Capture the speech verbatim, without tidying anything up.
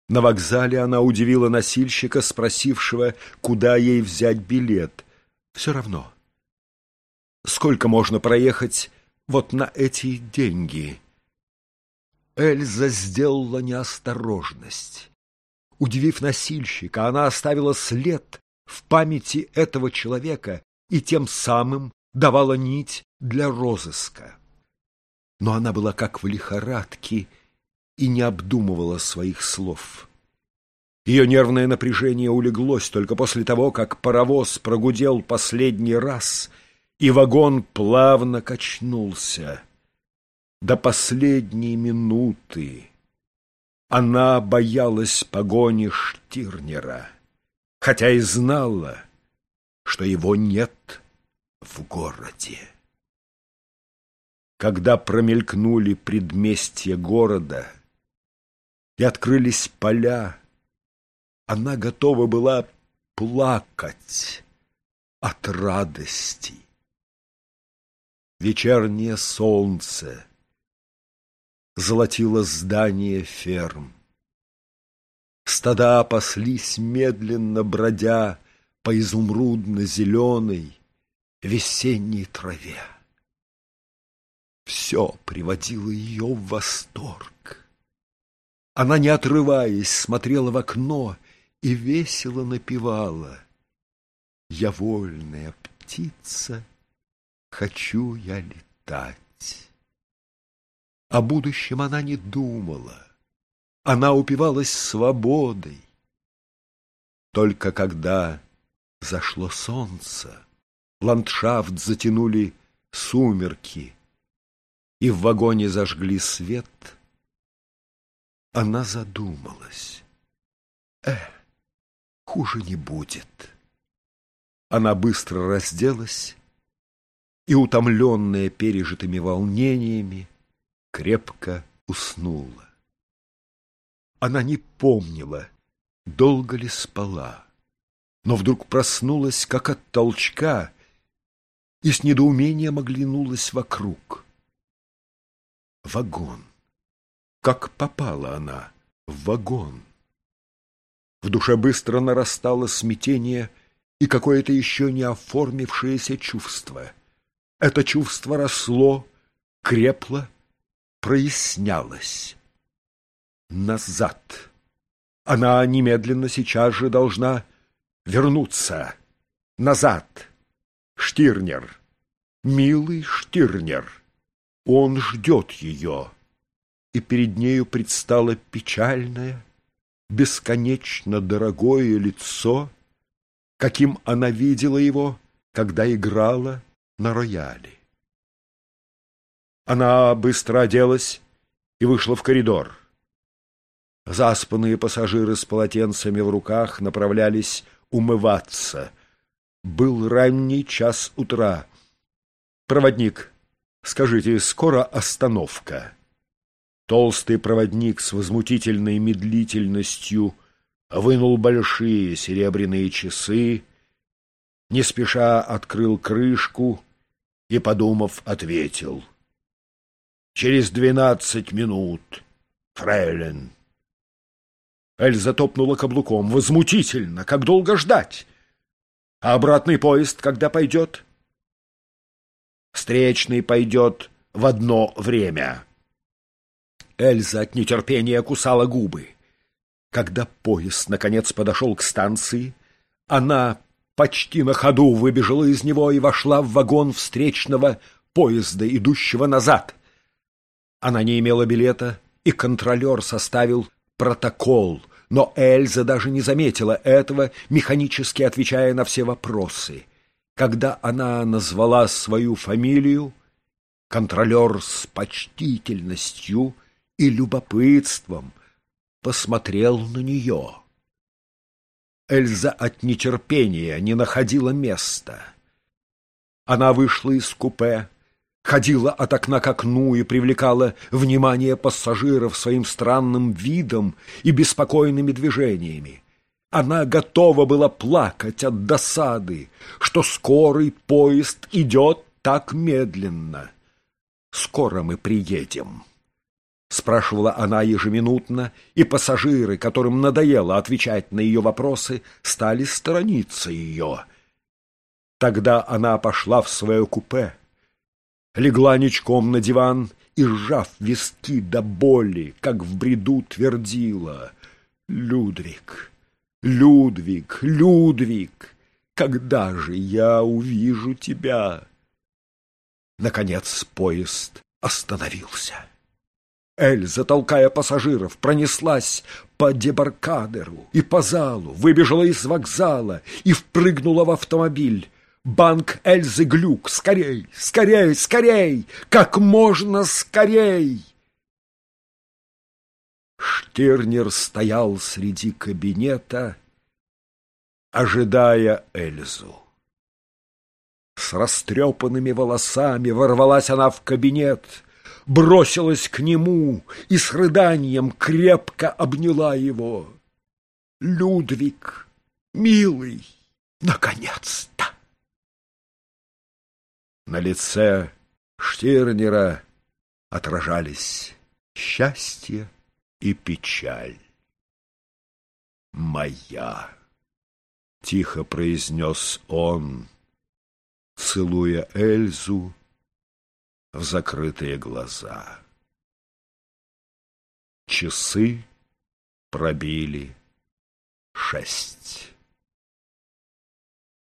На вокзале она удивила носильщика, спросившего, куда ей взять билет. Все равно. Сколько можно проехать вот на эти деньги? Эльза сделала неосторожность. Удивив носильщика, она оставила след в памяти этого человека и тем самым давала нить для розыска. Но она была как в лихорадке и не обдумывала своих слов. Ее нервное напряжение улеглось только после того, как паровоз прогудел последний раз, и вагон плавно качнулся. До последней минуты она боялась погони Штирнера, хотя и знала, что его нет в городе. Когда промелькнули предместья города и открылись поля, она готова была плакать от радости. Вечернее солнце золотило здание ферм. Стада паслись медленно, бродя по изумрудно-зеленой весенней траве. Все приводило ее в восторг. Она, не отрываясь, смотрела в окно и весело напевала: «Я вольная птица, хочу я летать». О будущем она не думала. Она упивалась свободой. Только когда зашло солнце, ландшафт затянули сумерки, и в вагоне зажгли свет, она задумалась. Э, хуже не будет. Она быстро разделась и, утомленная пережитыми волнениями, крепко уснула. Она не помнила, долго ли спала, но вдруг проснулась, как от толчка, и с недоумением оглянулась вокруг. Вагон. Как попала она в вагон? В душе быстро нарастало смятение и какое-то еще не оформившееся чувство. Это чувство росло, крепло, прояснялось. Назад. Она немедленно сейчас же должна вернуться. Назад. Штирнер. Милый Штирнер. Он ждет ее. И перед нею предстало печальное, бесконечно дорогое лицо, каким она видела его, когда играла на рояле. Она быстро оделась и вышла в коридор. Заспанные пассажиры с полотенцами в руках направлялись умываться. Был ранний час утра. «Проводник, скажите, скоро остановка?» Толстый проводник с возмутительной медлительностью вынул большие серебряные часы, не спеша открыл крышку и, подумав, ответил: «Через двенадцать минут, фрейлин». Эльза топнула каблуком. «Возмутительно! Как долго ждать? А обратный поезд когда пойдет?» «Встречный пойдет в одно время». Эльза от нетерпения кусала губы. Когда поезд наконец подошел к станции, она почти на ходу выбежала из него и вошла в вагон встречного поезда, идущего назад. Она не имела билета, и контролер составил протокол, но Эльза даже не заметила этого, механически отвечая на все вопросы. Когда она назвала свою фамилию, контролер с почтительностью и любопытством посмотрел на нее. Эльза от нетерпения не находила места. Она вышла из купе, ходила от окна к окну и привлекала внимание пассажиров своим странным видом и беспокойными движениями. Она готова была плакать от досады, что скорый поезд идет так медленно. «Скоро мы приедем. — спрашивала она ежеминутно, и пассажиры, которым надоело отвечать на ее вопросы, стали сторониться ее. Тогда она пошла в свое купе, легла ничком на диван и, сжав виски до боли, как в бреду, твердила: «Людвиг, Людвиг, Людвиг, когда же я увижу тебя?» Наконец поезд остановился. Эльза, толкая пассажиров, пронеслась по дебаркадеру и по залу, выбежала из вокзала и впрыгнула в автомобиль. Банк Эльзы Глюк! Скорей, скорей, скорей! Как можно скорей! Штирнер стоял среди кабинета, ожидая Эльзу. С растрепанными волосами ворвалась она в кабинет, бросилась к нему и с рыданием крепко обняла его. «Людвиг, милый, наконец-то!» На лице Штирнера отражались счастье и печаль. «Моя!» — тихо произнес он, целуя Эльзу в закрытые глаза. Часы пробили шесть.